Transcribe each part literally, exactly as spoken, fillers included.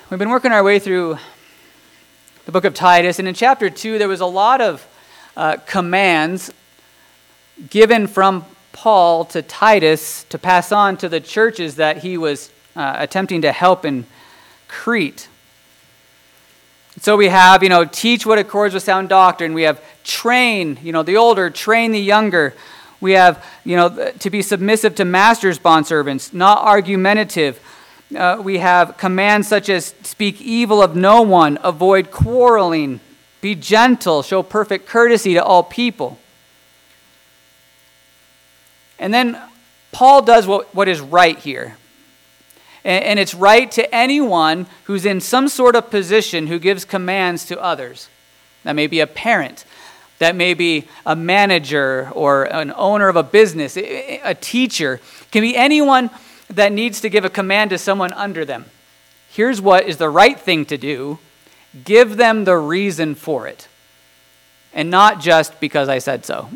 We've been working our way through the book of Titus, and in chapter two, there was a lot of uh, commands given from Paul to Titus to pass on to the churches that he was uh, attempting to help in Crete. So we have, you know, teach what accords with sound doctrine. We have train, you know, the older, train the younger. We have, you know, to be submissive to masters' bondservants, not argumentative. Uh, we have commands such as speak evil of no one, avoid quarreling, be gentle, show perfect courtesy to all people. And then Paul does what, what is right here. And, and it's right to anyone who's in some sort of position who gives commands to others. That may be a parent. That may be a manager or an owner of a business, a teacher. It can be anyone that needs to give a command to someone under them. Here's what is the right thing to do. Give them the reason for it. And not just because I said so.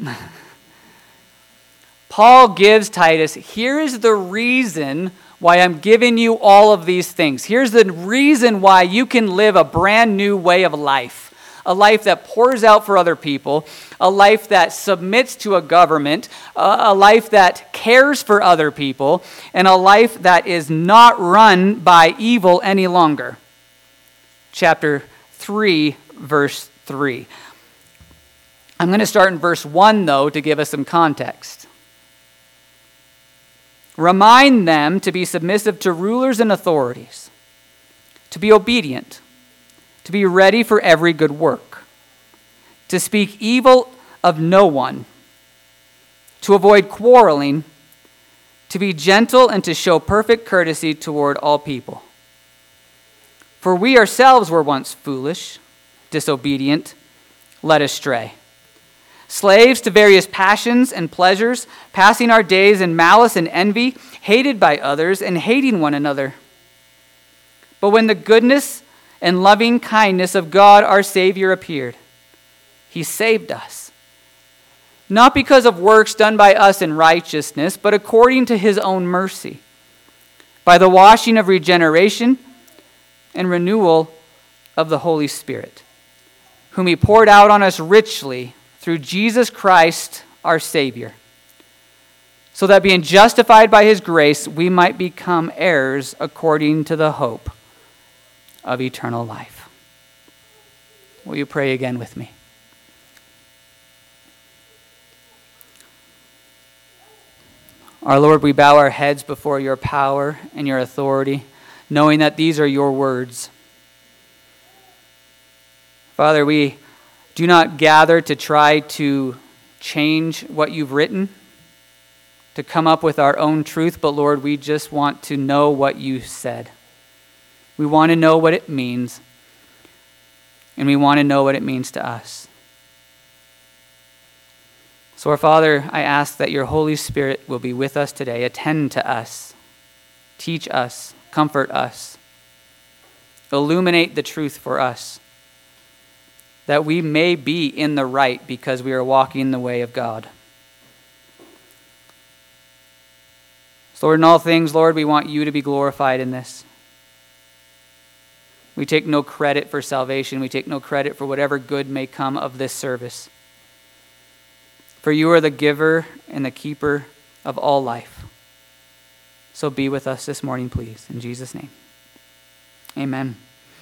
Paul gives Titus, here is the reason why I'm giving you all of these things. Here's the reason why you can live a brand new way of life. A life that pours out for other people, a life that submits to a government, a life that cares for other people, and a life that is not run by evil any longer. Chapter three, verse three. I'm going to start in verse one, though, to give us some context. Remind them to be submissive to rulers and authorities, to be obedient, to be ready for every good work, to speak evil of no one, to avoid quarreling, to be gentle and to show perfect courtesy toward all people. For we ourselves were once foolish, disobedient, led astray, slaves to various passions and pleasures, passing our days in malice and envy, hated by others and hating one another. But when the goodness and loving kindness of God our Savior appeared, he saved us, not because of works done by us in righteousness, but according to his own mercy, by the washing of regeneration and renewal of the Holy Spirit, whom he poured out on us richly through Jesus Christ our Savior, so that being justified by his grace, we might become heirs according to the hope of eternal life. Will you pray again with me? Our Lord, we bow our heads before your power and your authority, knowing that these are your words. Father, we do not gather to try to change what you've written, to come up with our own truth, but Lord, we just want to know what you said. We want to know what it means, and we want to know what it means to us. So, our Father, I ask that your Holy Spirit will be with us today. Attend to us, teach us, comfort us, illuminate the truth for us, that we may be in the right because we are walking the way of God. So, Lord, in all things, Lord, we want you to be glorified in this. We take no credit for salvation. We take no credit for whatever good may come of this service. For you are the giver and the keeper of all life. So be with us this morning, please. In Jesus' name. Amen.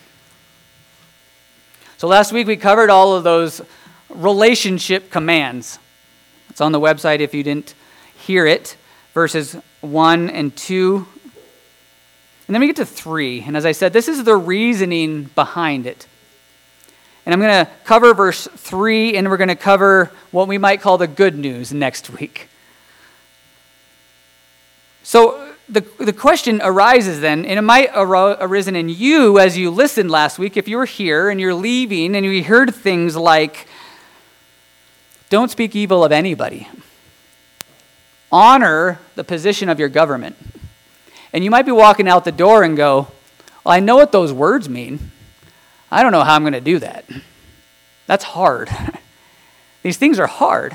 So last week we covered all of those relationship commands. It's on the website if you didn't hear it. Verses one and two. And then we get to three. And as I said, this is the reasoning behind it. And I'm going to cover verse three, and we're going to cover what we might call the good news next week. So the, the question arises then, and it might have arisen in you as you listened last week, if you were here and you're leaving and you heard things like, don't speak evil of anybody. Honor the position of your government. And you might be walking out the door and go, well, I know what those words mean. I don't know how I'm going to do that. That's hard. These things are hard.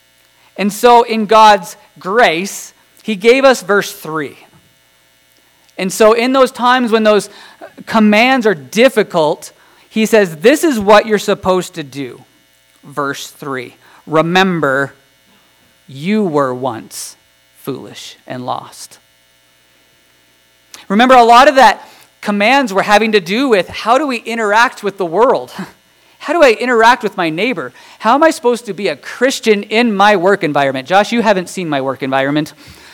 And so in God's grace, he gave us verse three. And so in those times when those commands are difficult, he says, this is what you're supposed to do. Verse three, remember, you were once foolish and lost. Remember, a lot of that commands were having to do with how do we interact with the world? How do I interact with my neighbor? How am I supposed to be a Christian in my work environment? Josh, you haven't seen my work environment.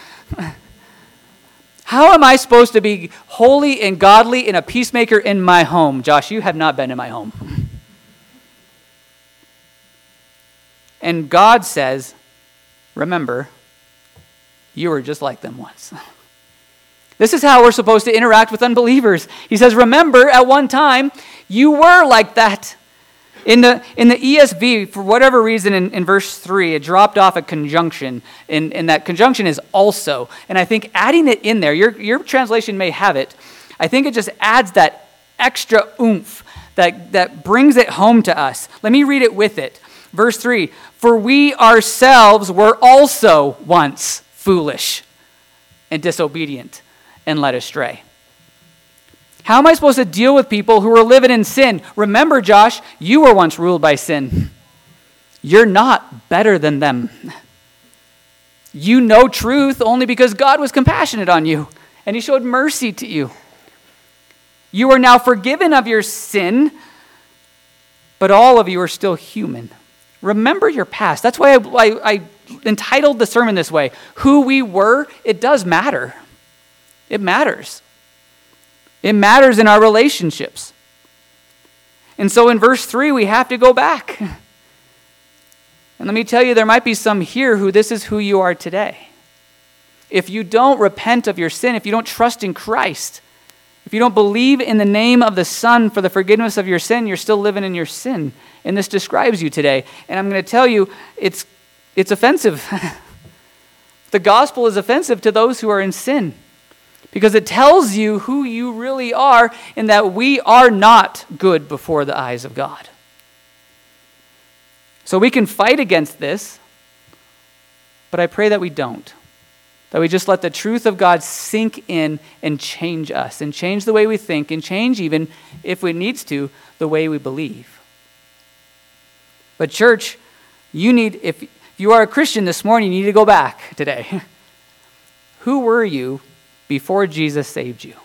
How am I supposed to be holy and godly and a peacemaker in my home? Josh, you have not been in my home. And God says, remember, you were just like them once. This is how we're supposed to interact with unbelievers. He says, remember, at one time, you were like that. In the in the E S V, for whatever reason, in, in verse three, it dropped off a conjunction, and, and that conjunction is also. And I think adding it in there, your, your translation may have it, I think it just adds that extra oomph that, that brings it home to us. Let me read it with it. Verse three, for we ourselves were also once foolish and disobedient and led astray. How am I supposed to deal with people who are living in sin? Remember, Josh, you were once ruled by sin. You're not better than them. You know truth only because God was compassionate on you and he showed mercy to you. You are now forgiven of your sin, but all of you are still human. Remember your past. That's why I, I, I entitled the sermon this way. Who we were, it does matter. It matters. It matters in our relationships. And so in verse three, we have to go back. And let me tell you, there might be some here who this is who you are today. If you don't repent of your sin, if you don't trust in Christ, if you don't believe in the name of the Son for the forgiveness of your sin, you're still living in your sin. And this describes you today. And I'm going to tell you, it's, it's offensive. The gospel is offensive to those who are in sin. Because it tells you who you really are and that we are not good before the eyes of God. So we can fight against this, but I pray that we don't. That we just let the truth of God sink in and change us and change the way we think and change even, if it needs to, the way we believe. But church, you need, if you are a Christian this morning, you need to go back today. Who were you before Jesus saved you?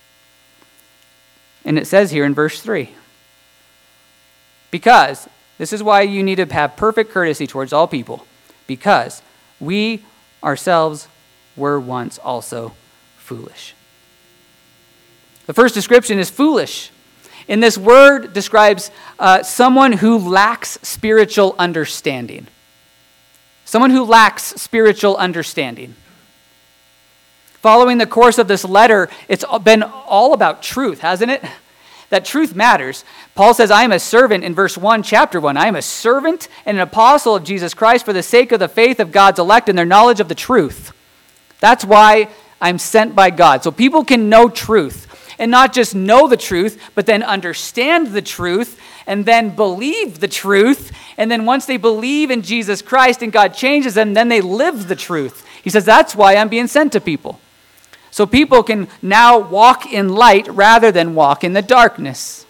And it says here in verse three, because, this is why you need to have perfect courtesy towards all people, because we ourselves were once also foolish. The first description is foolish. And this word describes uh, someone who lacks spiritual understanding. Someone who lacks spiritual understanding. Following the course of this letter, it's been all about truth, hasn't it? That truth matters. Paul says, I am a servant in verse one, chapter one. I am a servant and an apostle of Jesus Christ for the sake of the faith of God's elect and their knowledge of the truth. That's why I'm sent by God. So people can know truth. And not just know the truth, but then understand the truth, and then believe the truth. And then once they believe in Jesus Christ and God changes them, then they live the truth. He says, that's why I'm being sent to people. So people can now walk in light rather than walk in the darkness.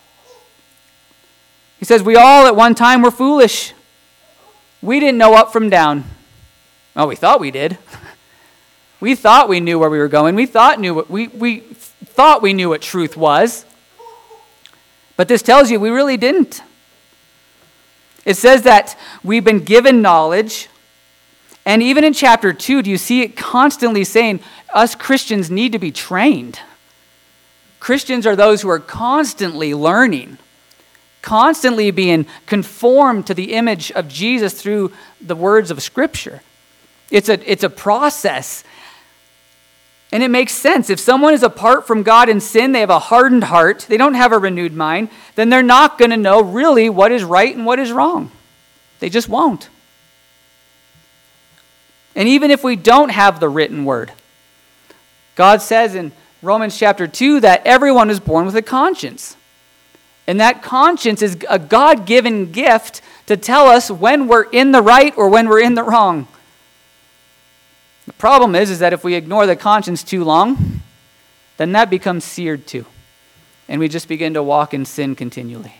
He says, we all at one time were foolish. We didn't know up from down. Oh, we thought we did. We thought we knew where we were going. We thought knew what we we thought we knew what truth was. But this tells you we really didn't. It says that we've been given knowledge. And even in chapter two, do you see it constantly saying us Christians need to be trained? Christians are those who are constantly learning, constantly being conformed to the image of Jesus through the words of Scripture. It's a, it's a process. And it makes sense. If someone is apart from God in sin, they have a hardened heart, they don't have a renewed mind, then they're not going to know really what is right and what is wrong. They just won't. And even if we don't have the written word, God says in Romans chapter two that everyone is born with a conscience. And that conscience is a God-given gift to tell us when we're in the right or when we're in the wrong. The problem is, is that if we ignore the conscience too long, then that becomes seared too. And we just begin to walk in sin continually.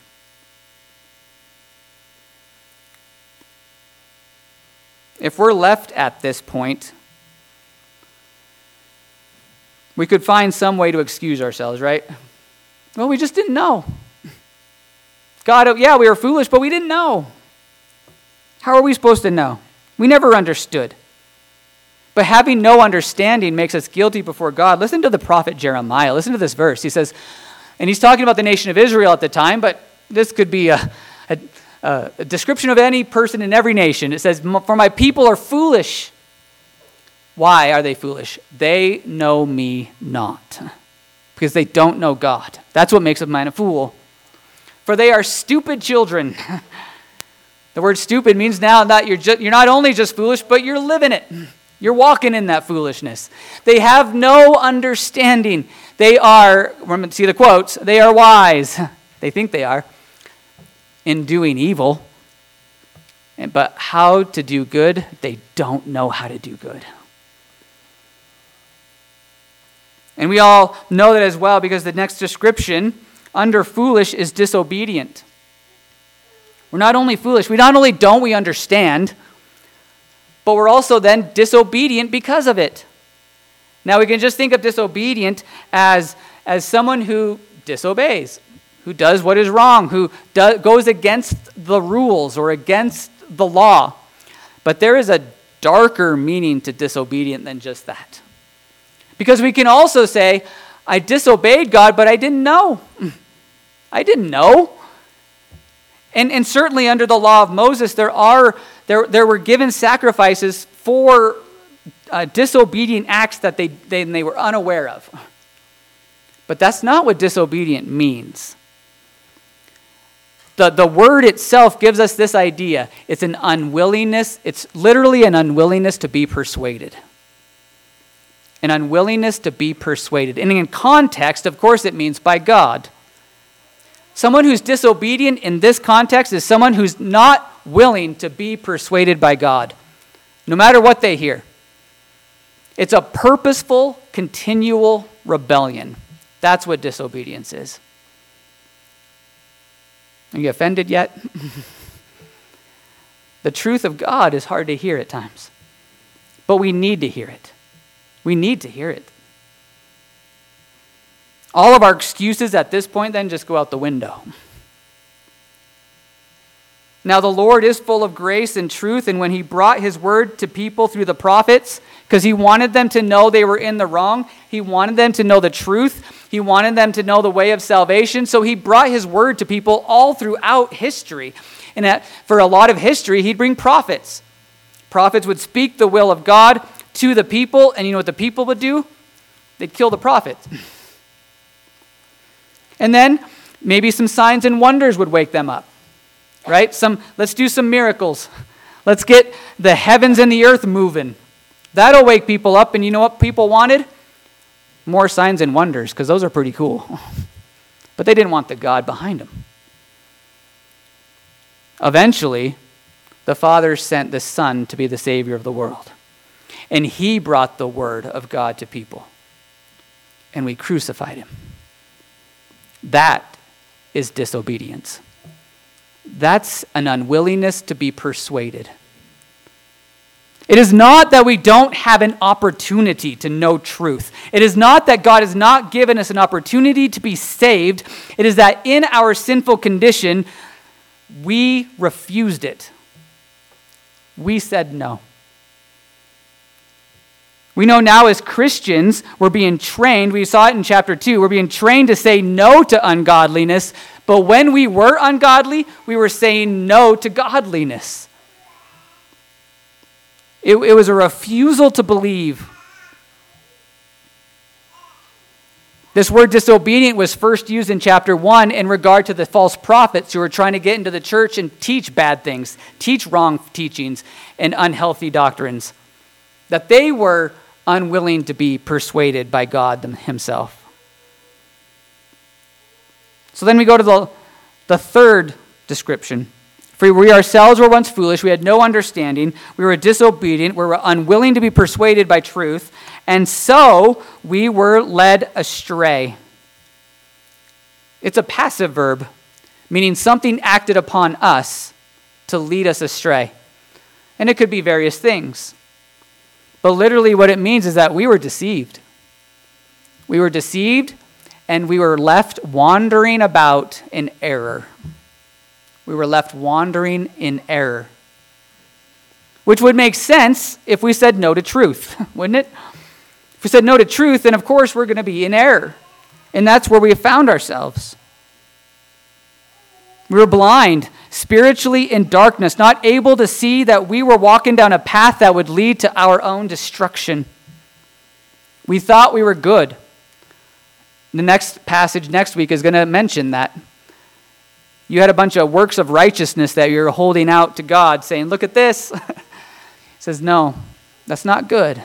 If we're left at this point, we could find some way to excuse ourselves, right? Well, we just didn't know. God, yeah, we were foolish, but we didn't know. How are we supposed to know? We never understood. But having no understanding makes us guilty before God. Listen to the prophet Jeremiah. Listen to this verse. He says, and he's talking about the nation of Israel at the time, but this could be a, a, a description of any person in every nation. It says, for my people are foolish. Why are they foolish? They know me not. Because they don't know God. That's what makes a man a fool. For they are stupid children. The word stupid means now that you're just, you're not only just foolish, but you're living it. You're walking in that foolishness. They have no understanding. They are, we're going to see the quotes, they are wise. They think they are in doing evil. But how to do good, they don't know how to do good. And we all know that as well because the next description under foolish is disobedient. We're not only foolish, we not only don't we understand, but we're also then disobedient because of it. Now we can just think of disobedient as, as someone who disobeys, who does what is wrong, who do, goes against the rules or against the law. But there is a darker meaning to disobedient than just that. Because we can also say, I disobeyed God, but I didn't know. I didn't know. And, and certainly under the law of Moses, there are there, there were given sacrifices for uh, disobedient acts that they, they, they were unaware of. But that's not what disobedient means. The, the word itself gives us this idea. It's an unwillingness. It's literally an unwillingness to be persuaded. An unwillingness to be persuaded. And in context, of course, it means by God. Someone who's disobedient in this context is someone who's not willing to be persuaded by God, no matter what they hear. It's a purposeful, continual rebellion. That's what disobedience is. Are you offended yet? The truth of God is hard to hear at times, but we need to hear it. We need to hear it. All of our excuses at this point then just go out the window. Now the Lord is full of grace and truth, and when he brought his word to people through the prophets, because he wanted them to know they were in the wrong, he wanted them to know the truth, he wanted them to know the way of salvation, so he brought his word to people all throughout history. And that, for a lot of history, he'd bring prophets. Prophets would speak the will of God to the people, and you know what the people would do? They'd kill the prophet. And then maybe some signs and wonders would wake them up, right? Some, let's do some miracles. Let's get the heavens and the earth moving. That'll wake people up. And you know what people wanted? More signs and wonders, because those are pretty cool. But they didn't want the God behind them. Eventually, the Father sent the Son to be the Savior of the world. And he brought the word of God to people. And we crucified him. That is disobedience. That's an unwillingness to be persuaded. It is not that we don't have an opportunity to know truth. It is not that God has not given us an opportunity to be saved. It is that in our sinful condition, we refused it. We said no. We know now as Christians, we're being trained, we saw it in chapter two, we're being trained to say no to ungodliness, but when we were ungodly, we were saying no to godliness. It, it was a refusal to believe. This word disobedient was first used in chapter one in regard to the false prophets who were trying to get into the church and teach bad things, teach wrong teachings and unhealthy doctrines. That they were unwilling to be persuaded by God himself. So then we go to the, the third description. For we ourselves were once foolish, we had no understanding, we were disobedient, we were unwilling to be persuaded by truth. and so we were led astray. It's a passive verb, meaning something acted upon us to lead us astray. And it could be various things. But literally what it means is that we were deceived. We were deceived and we were left wandering about in error. We were left wandering in error. Which would make sense if we said no to truth, wouldn't it? If we said no to truth, then of course we're going to be in error. And that's where we have found ourselves. We were blind, spiritually in darkness, not able to see that we were walking down a path that would lead to our own destruction. We thought we were good. The next passage next week is going to mention that. You had a bunch of works of righteousness that you're holding out to God, saying, look at this. He says, no, that's not good.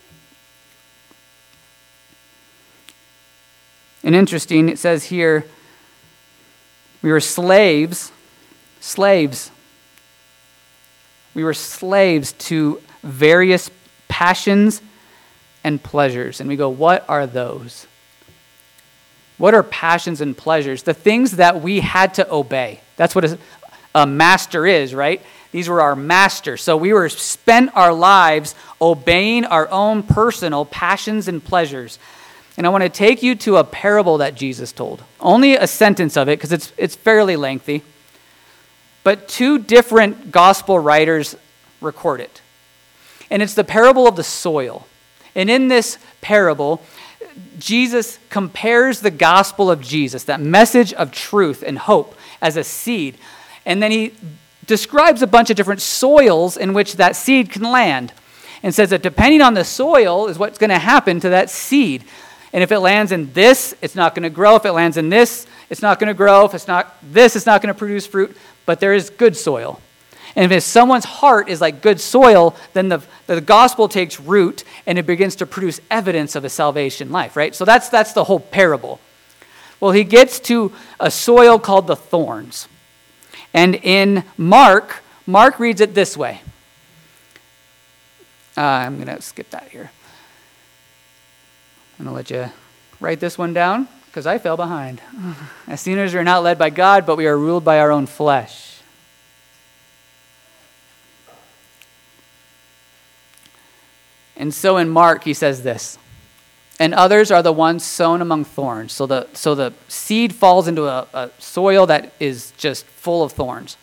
And interesting, it says here, we were slaves, slaves. We were slaves to various passions and pleasures. And we go, what are those? What are passions and pleasures? The things that we had to obey. That's what a, a master is, right? These were our masters. So we were spent our lives obeying our own personal passions and pleasures. And I want to take you to a parable that Jesus told. Only a sentence of it, because it's it's fairly lengthy. But two different gospel writers record it. And it's the parable of the soil. And in this parable, Jesus compares the gospel of Jesus, that message of truth and hope, as a seed. And then he describes a bunch of different soils in which that seed can land. And says that depending on the soil is what's going to happen to that seed. And if it lands in this, it's not going to grow. If it lands in this, it's not going to grow. If it's not this, it's not going to produce fruit. But there is good soil. And if someone's heart is like good soil, then the, the gospel takes root and it begins to produce evidence of a salvation life, right? So that's that's the whole parable. Well, he gets to a soil called the thorns. And in Mark, Mark reads it this way. Uh, I'm going to skip that here. I'm going to let you write this one down because I fell behind. As sinners, we are not led by God, but we are ruled by our own flesh. And so in Mark, he says this, and others are the ones sown among thorns. So the so the seed falls into a, a soil that is just full of thorns.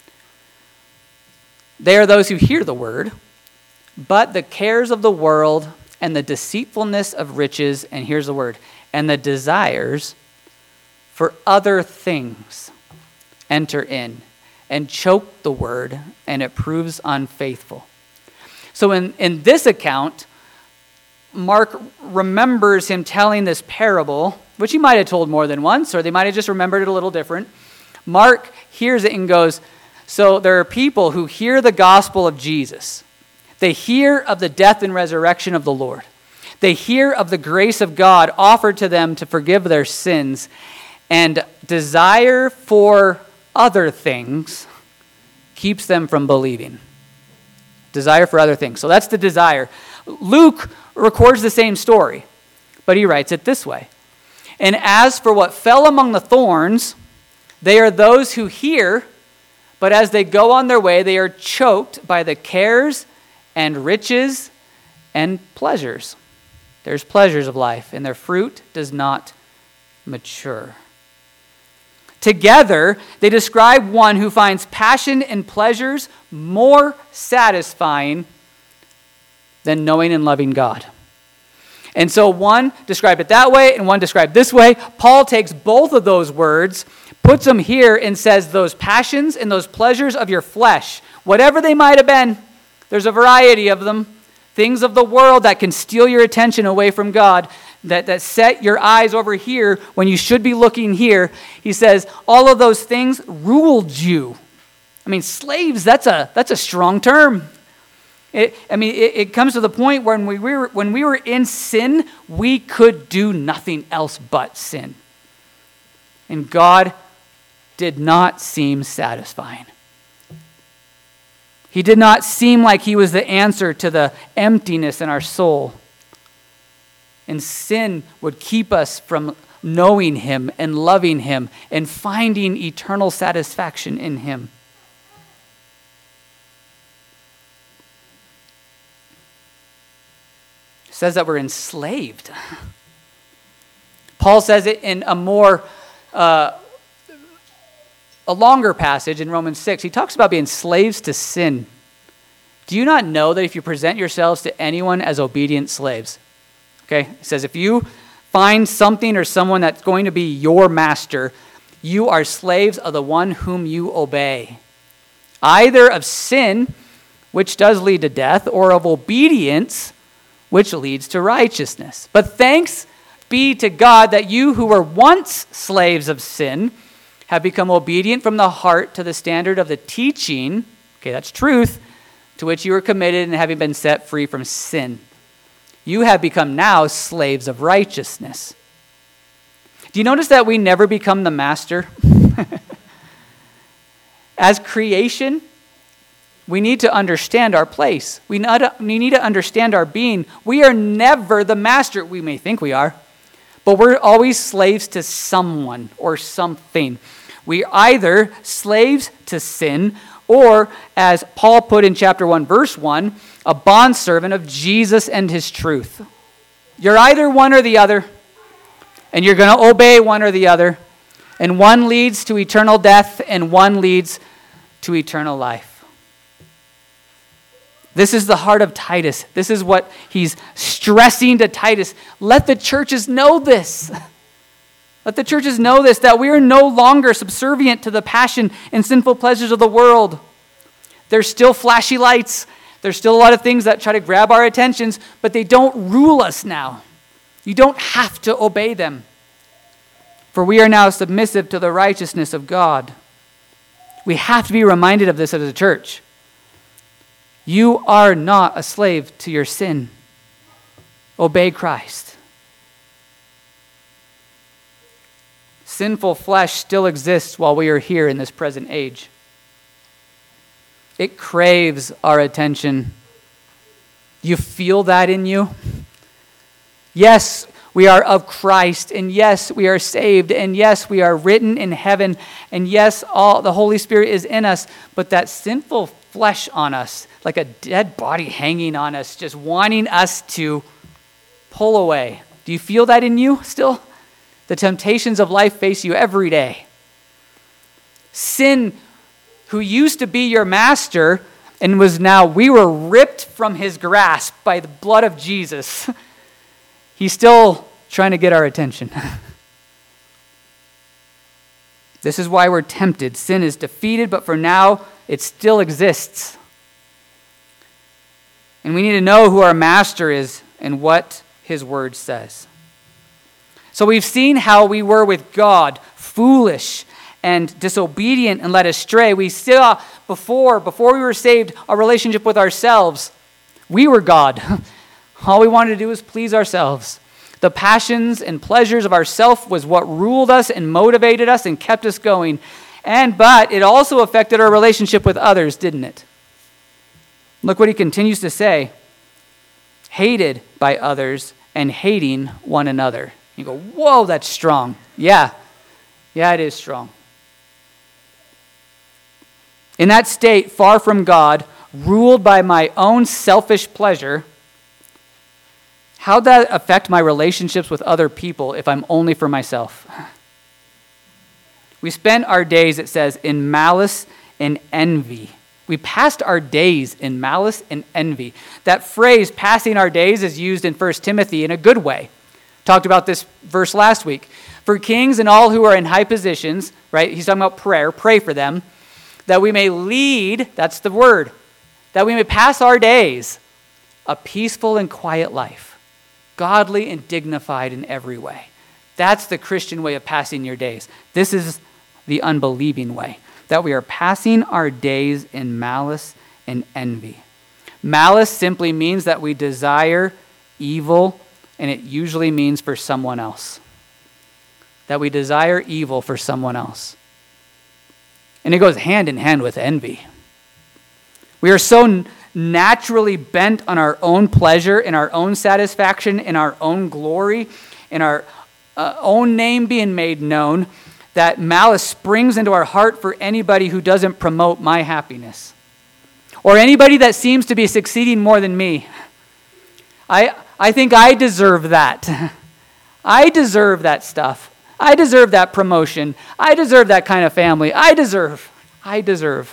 They are those who hear the word, but the cares of the world and the deceitfulness of riches, and here's the word, and the desires for other things enter in and choke the word, and it proves unfaithful. So in, in this account, Mark remembers him telling this parable, which he might have told more than once, or they might have just remembered it a little different. Mark hears it and goes, so there are people who hear the gospel of Jesus. They hear of the death and resurrection of the Lord. They hear of the grace of God offered to them to forgive their sins, and desire for other things keeps them from believing. Desire for other things. So that's the desire. Luke records the same story, but he writes it this way. And as for what fell among the thorns, they are those who hear, but as they go on their way, they are choked by the cares and riches and pleasures. There's pleasures of life, and their fruit does not mature. Together, they describe one who finds passion and pleasures more satisfying than knowing and loving God. And so one described it that way, and one described this way. Paul takes both of those words, puts them here, and says those passions and those pleasures of your flesh, whatever they might have been, there's a variety of them, things of the world that can steal your attention away from God, that, that set your eyes over here when you should be looking here. He says, all of those things ruled you. I mean, slaves, that's a that's a strong term. It, I mean, it, it comes to the point when we were when we were in sin, we could do nothing else but sin. And God did not seem satisfying. He did not seem like he was the answer to the emptiness in our soul. And sin would keep us from knowing him and loving him and finding eternal satisfaction in him. It says that we're enslaved. Paul says it in a more, uh, a longer passage in Romans six. He talks about being slaves to sin. Do you not know that if you present yourselves to anyone as obedient slaves, okay, it says if you find something or someone that's going to be your master, you are slaves of the one whom you obey, either of sin, which does lead to death, or of obedience, which leads to righteousness. But thanks be to God that you who were once slaves of sin have become obedient from the heart to the standard of the teaching, okay, that's truth, to which you were committed and having been set free from sin. You have become now slaves of righteousness. Do you notice that we never become the master? As creation, we need to understand our place. We need to understand our being. We are never the master. We may think we are, but we're always slaves to someone or something. We are either slaves to sin, or, as Paul put in chapter one, verse one, a bondservant of Jesus and his truth. You're either one or the other, and you're going to obey one or the other, and one leads to eternal death, and one leads to eternal life. This is the heart of Titus. This is what he's stressing to Titus. Let the churches know this. Let the churches know this, that we are no longer subservient to the passion and sinful pleasures of the world. There's still flashy lights. There's still a lot of things that try to grab our attentions, but they don't rule us now. You don't have to obey them. For we are now submissive to the righteousness of God. We have to be reminded of this as a church. You are not a slave to your sin. Obey Christ. Sinful flesh still exists while we are here in this present age. It craves our attention. You feel that in you? Yes, we are of Christ, and yes, we are saved, and yes, we are written in heaven, and yes, all the Holy Spirit is in us, but that sinful flesh on us, like a dead body hanging on us, just wanting us to pull away. Do you feel that in you still? The temptations of life face you every day. Sin, who used to be your master and was now, we were ripped from his grasp by the blood of Jesus. He's still trying to get our attention. This is why we're tempted. Sin is defeated, but for now, it still exists. And we need to know who our master is and what his word says. So we've seen how we were with God, foolish and disobedient and led astray. We saw before, before we were saved, our relationship with ourselves. We were God. All we wanted to do was please ourselves. The passions and pleasures of ourself was what ruled us and motivated us and kept us going. And but it also affected our relationship with others, didn't it? Look what he continues to say. Hated by others and hating one another. You go, whoa, that's strong. Yeah, yeah, it is strong. In that state, far from God, ruled by my own selfish pleasure, how'd that affect my relationships with other people if I'm only for myself? We spent our days, it says, in malice and envy. We passed our days in malice and envy. That phrase, passing our days, is used in First Timothy in a good way. Talked about this verse last week. For kings and all who are in high positions, right? He's talking about prayer. Pray for them. That we may lead, that's the word, that we may pass our days a peaceful and quiet life, godly and dignified in every way. That's the Christian way of passing your days. This is the unbelieving way, that we are passing our days in malice and envy. Malice simply means that we desire evil, and it usually means for someone else. That we desire evil for someone else. And it goes hand in hand with envy. We are so naturally bent on our own pleasure, in our own satisfaction, in our own glory, in our uh, own name being made known, that malice springs into our heart for anybody who doesn't promote my happiness, or anybody that seems to be succeeding more than me. I, I think I deserve that. I deserve that stuff. I deserve that promotion. I deserve that kind of family. I deserve. I deserve.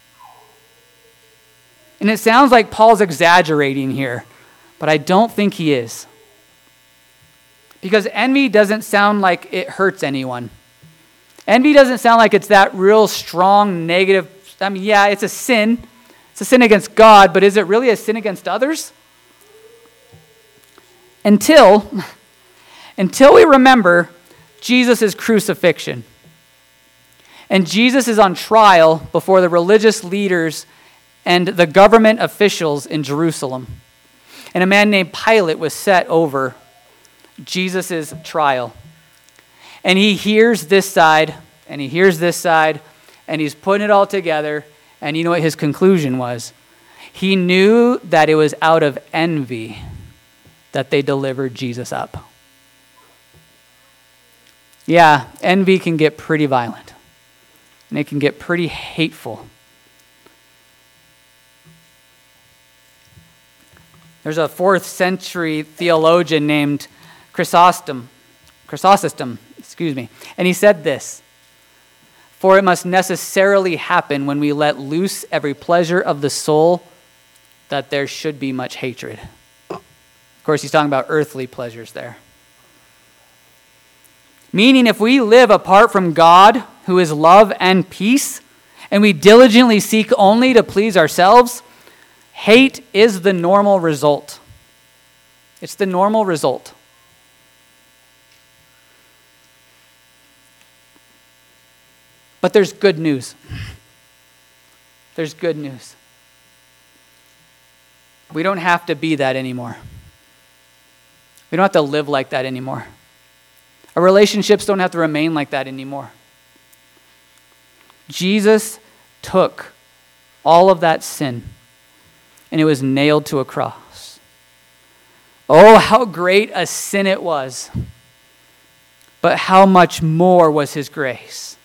And it sounds like Paul's exaggerating here, but I don't think he is. Because envy doesn't sound like it hurts anyone. Envy doesn't sound like it's that real strong negative. I mean, yeah, it's a sin. It's a sin against God, but is it really a sin against others? Until, until we remember Jesus' crucifixion. And Jesus is on trial before the religious leaders and the government officials in Jerusalem. And a man named Pilate was set over Jesus' trial. And he hears this side, and he hears this side, and he's putting it all together. And you know what his conclusion was? He knew that it was out of envy that they delivered Jesus up. Yeah, envy can get pretty violent. And it can get pretty hateful. There's a fourth century theologian named Chrysostom, Chrysostom, excuse me, and he said this: "For it must necessarily happen when we let loose every pleasure of the soul that there should be much hatred." Of course, he's talking about earthly pleasures there. Meaning, if we live apart from God, who is love and peace, and we diligently seek only to please ourselves, hate is the normal result. It's the normal result. But there's good news. There's good news. We don't have to be that anymore. We don't have to live like that anymore. Our relationships don't have to remain like that anymore. Jesus took all of that sin and it was nailed to a cross. Oh, how great a sin it was. But how much more was his grace.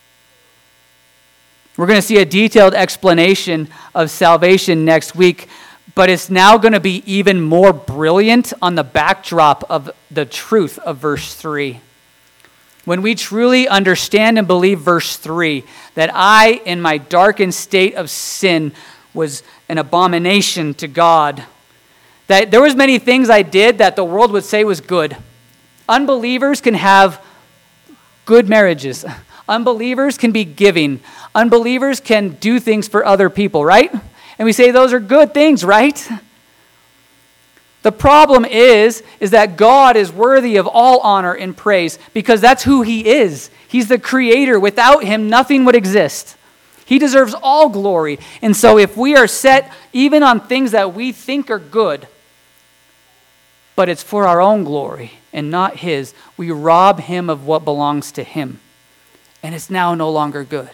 We're going to see a detailed explanation of salvation next week, but it's now going to be even more brilliant on the backdrop of the truth of verse three. When we truly understand and believe verse three, that I, in my darkened state of sin, was an abomination to God, that there was many things I did that the world would say was good. Unbelievers can have good marriages. Unbelievers can be giving. Unbelievers can do things for other people, right? And we say those are good things, right? The problem is, is that God is worthy of all honor and praise because that's who he is. He's the creator. Without him, nothing would exist. He deserves all glory. And so if we are set even on things that we think are good, but it's for our own glory and not his, we rob him of what belongs to him. And it's now no longer good.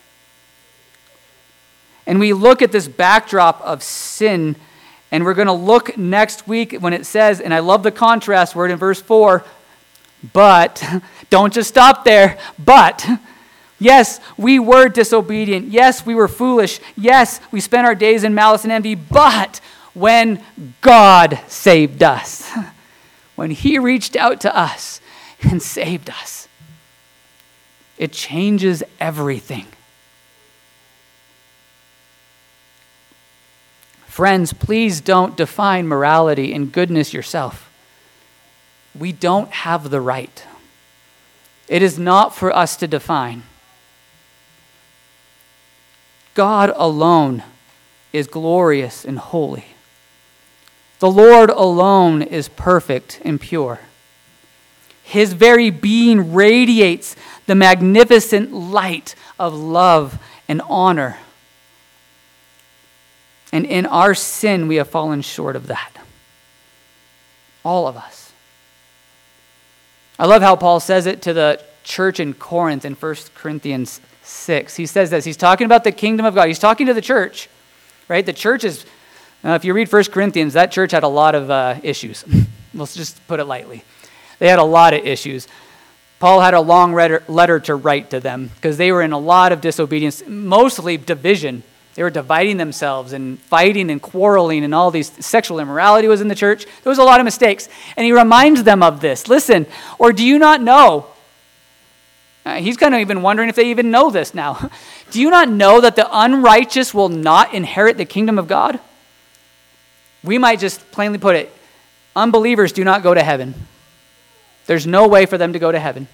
And we look at this backdrop of sin, and we're going to look next week when it says, and I love the contrast word in verse four, but, don't just stop there, but, yes, we were disobedient. Yes, we were foolish. Yes, we spent our days in malice and envy, but when God saved us, when he reached out to us and saved us, it changes everything. Friends, please don't define morality and goodness yourself. We don't have the right. It is not for us to define. God alone is glorious and holy. The Lord alone is perfect and pure. His very being radiates the magnificent light of love and honor. And in our sin, we have fallen short of that. All of us. I love how Paul says it to the church in Corinth in First Corinthians six. He says this. He's talking about the kingdom of God. He's talking to the church, right? The church is Now, if you read First Corinthians, that church had a lot of uh, issues. Let's just put it lightly. They had a lot of issues. Paul had a long letter to write to them because they were in a lot of disobedience, mostly division. They were dividing themselves and fighting and quarreling, and all these sexual immorality was in the church. There was a lot of mistakes. And he reminds them of this. Listen, or do you not know? Uh, he's kind of even wondering if they even know this now. Do you not know that the unrighteous will not inherit the kingdom of God? We might just plainly put it, unbelievers do not go to heaven. There's no way for them to go to heaven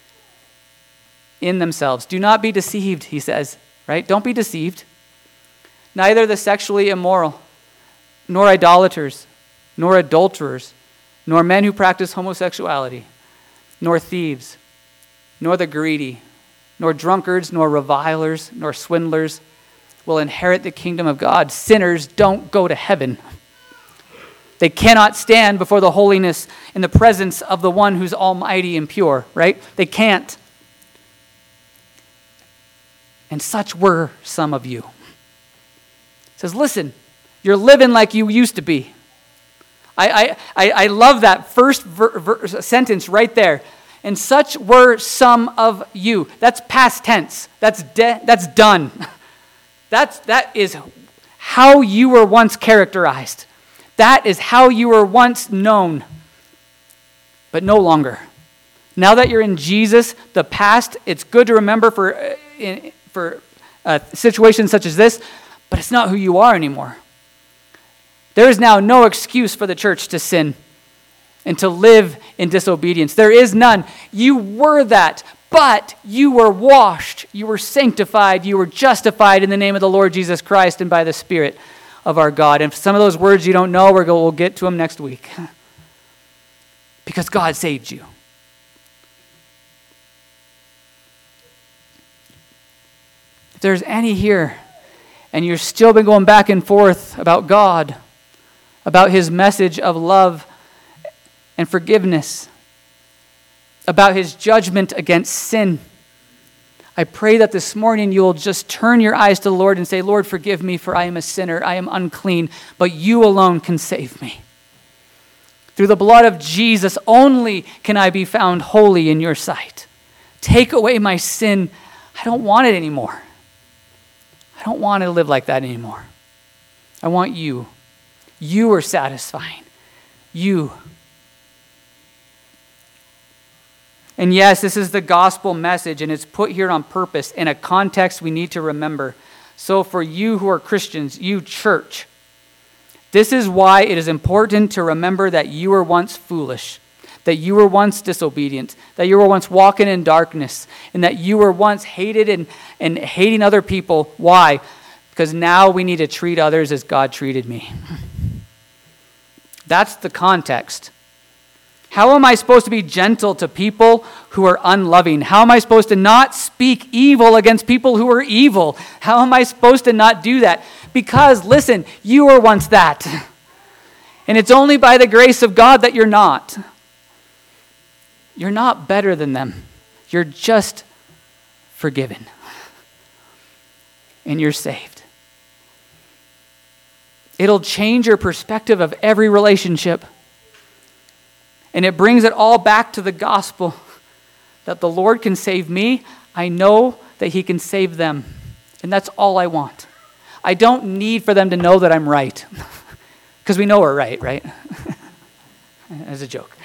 in themselves. Do not be deceived, he says, right? Don't be deceived. Neither the sexually immoral, nor idolaters, nor adulterers, nor men who practice homosexuality, nor thieves, nor the greedy, nor drunkards, nor revilers, nor swindlers will inherit the kingdom of God. Sinners don't go to heaven. They cannot stand before the holiness in the presence of the one who's almighty and pure, right? They can't. And such were some of you. It says, listen, you're living like you used to be. I I, I love that first ver, ver, sentence right there. And such were some of you. That's past tense. That's de- that's done. That's that is how you were once characterized. That is how you were once known, but no longer. Now that you're in Jesus, the past, it's good to remember for uh, in, for uh, situations such as this, but it's not who you are anymore. There is now no excuse for the church to sin and to live in disobedience. There is none. You were that, but you were washed, you were sanctified, you were justified in the name of the Lord Jesus Christ and by the Spirit of our God. And some of those words you don't know, we're going, we'll get to them next week. Because God saved you. If there's any here, and you've still been going back and forth about God, about his message of love and forgiveness, about his judgment against sin, I pray that this morning you will just turn your eyes to the Lord and say, Lord, forgive me, for I am a sinner, I am unclean, but you alone can save me. Through the blood of Jesus only can I be found holy in your sight. Take away my sin. I don't want it anymore. I don't want to live like that anymore. I want you. You are satisfying. You. And yes, this is the gospel message, and it's put here on purpose in a context we need to remember. So for you who are Christians, you church, this is why it is important to remember that you were once foolish, that you were once disobedient, that you were once walking in darkness, and that you were once hated and, and hating other people. Why? Because now we need to treat others as God treated me. That's the context. How am I supposed to be gentle to people who are unloving? How am I supposed to not speak evil against people who are evil? How am I supposed to not do that? Because, listen, you were once that. And it's only by the grace of God that you're not. You're not better than them. You're just forgiven. And you're saved. It'll change your perspective of every relationship. And it brings it all back to the gospel that the Lord can save me. I know that he can save them. And that's all I want. I don't need for them to know that I'm right. Because we know we're right, right? As a joke.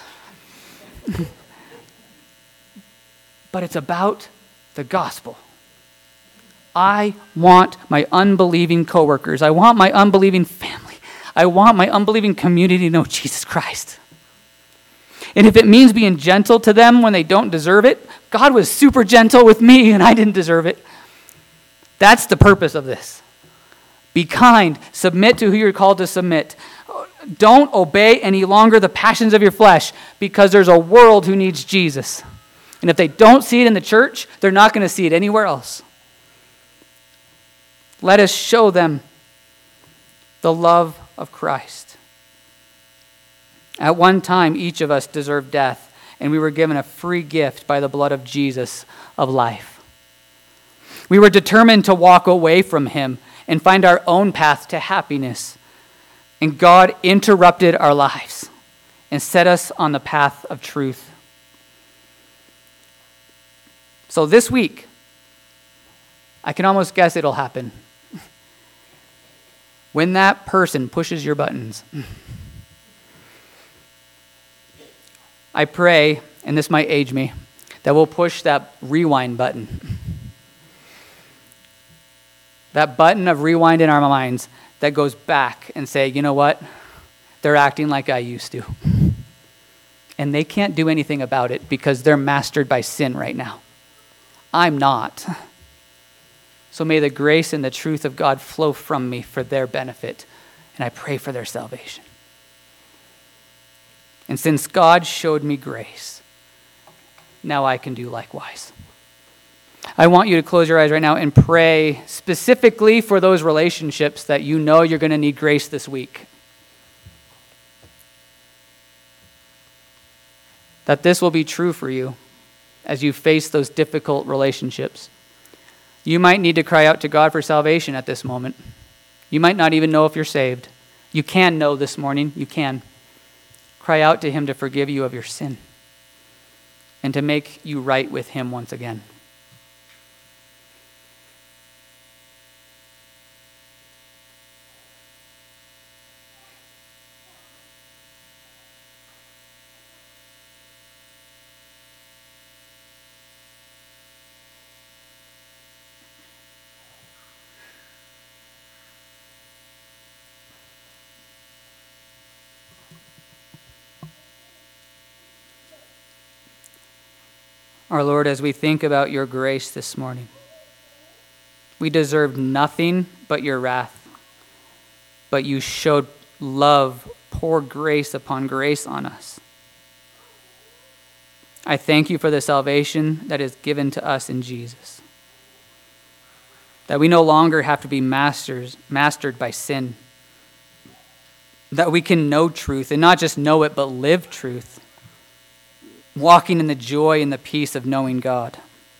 But it's about the gospel. I want my unbelieving coworkers. I want my unbelieving family. I want my unbelieving community to know Jesus Christ. And if it means being gentle to them when they don't deserve it, God was super gentle with me and I didn't deserve it. That's the purpose of this. Be kind. Submit to who you're called to submit. Don't obey any longer the passions of your flesh, because there's a world who needs Jesus. And if they don't see it in the church, they're not going to see it anywhere else. Let us show them the love of Christ. At one time, each of us deserved death, and we were given a free gift by the blood of Jesus of life. We were determined to walk away from him and find our own path to happiness, And God interrupted our lives and set us on the path of truth. So this week, I can almost guess it'll happen. When that person pushes your buttons, I pray, and this might age me, that we'll push that rewind button. That button of rewind in our minds that goes back and say, you know what? They're acting like I used to. And they can't do anything about it because they're mastered by sin right now. I'm not. So may the grace and the truth of God flow from me for their benefit. And I pray for their salvation. And since God showed me grace, now I can do likewise. I want you to close your eyes right now and pray specifically for those relationships that you know you're going to need grace this week. That this will be true for you as you face those difficult relationships. You might need to cry out to God for salvation at this moment. You might not even know if you're saved. You can know this morning. You can. Cry out to him to forgive you of your sin and to make you right with him once again. Our Lord, as we think about your grace this morning, we deserved nothing but your wrath, but you showed love, poured grace upon grace on us. I thank you for the salvation that is given to us in Jesus, that we no longer have to be masters, mastered by sin, that we can know truth, and not just know it, but live truth, walking in the joy and the peace of knowing God.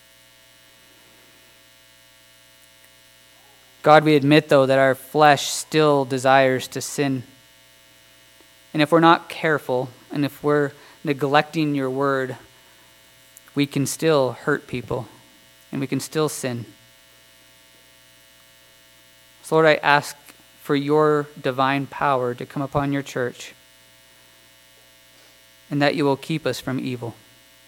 God, we admit, though, that our flesh still desires to sin. And if we're not careful, and if we're neglecting your word, we can still hurt people, and we can still sin. So, Lord, I ask for your divine power to come upon your church, and that you will keep us from evil.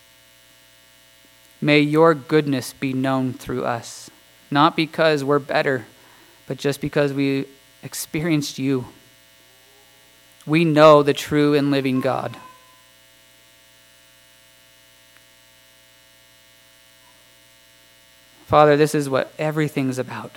May your goodness be known through us, not because we're better, but just because we experienced you. We know the true and living God. Father, this is what everything's about.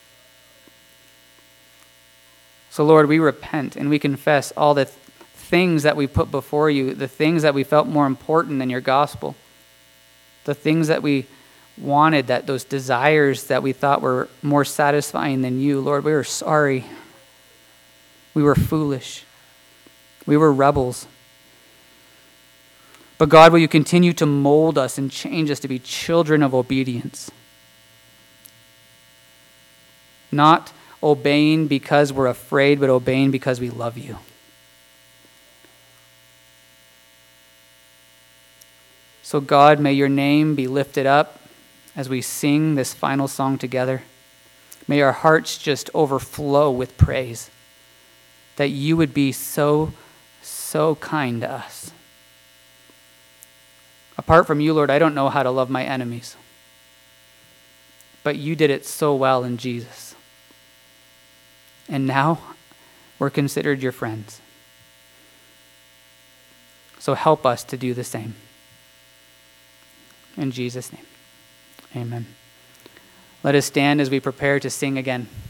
So, Lord, we repent and we confess all the th- things that we put before you, the things that we felt more important than your gospel, the things that we wanted, that those desires that we thought were more satisfying than you. Lord, we were sorry. We were foolish. We were rebels. But God, will you continue to mold us and change us to be children of obedience? Not obeying because we're afraid, but obeying because we love you. So God, may your name be lifted up as we sing this final song together. May our hearts just overflow with praise, that you would be so, so kind to us. Apart from you, Lord, I don't know how to love my enemies, but you did it so well in Jesus. And now we're considered your friends. So help us to do the same. In Jesus' name, amen. Let us stand as we prepare to sing again.